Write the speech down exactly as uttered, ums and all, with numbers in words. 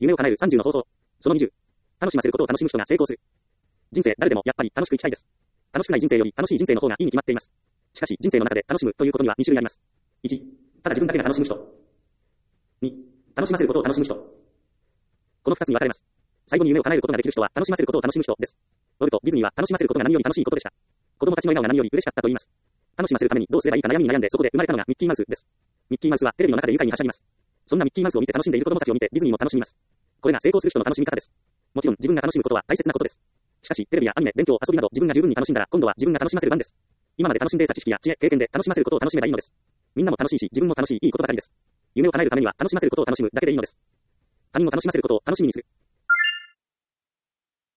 夢を叶えるさんじゅうの方法。そのにじゅう。楽しませることを楽しむ人が成功する。人生誰でもやっぱり楽しく生きたいです。楽しくない人生より楽しい人生の方がいいに決まっています。しかし人生の中で楽しむということにはに種類あります。いち、ただ自分だけが楽しむ人。に、楽しませることを楽しむ人。このふたつに分かれます。最後に夢を叶えることができる人は楽しませることを楽しむ人です。ウォルト・ディズニーは楽しませることが何より楽しいことでした。子供たちの笑顔が何より嬉しかったと言います。楽しませるためにどうすればいいか悩みに悩んでそこで生まれたのがミッキーマウスです。ミッキーマウスはテレビの中で愉快にはしゃぎます。そんなミッキーマウスを見て楽しんでいる子供たちを見てディズニーも楽しみます。これが成功する人の楽しみ方です。もちろん自分が楽しむことは大切なことです。しかしテレビやアニメ、勉強、遊びなど自分が十分に楽しんだら今度は自分が楽しませる番です。今まで楽しんでいた知識や知恵、経験で楽しませることを楽しめばいいのです。みんなも楽しいし自分も楽しいいいことばかりです。夢を叶えるためには楽しませることを楽しむだけでいいのです。他人を楽しませることを楽しみにする。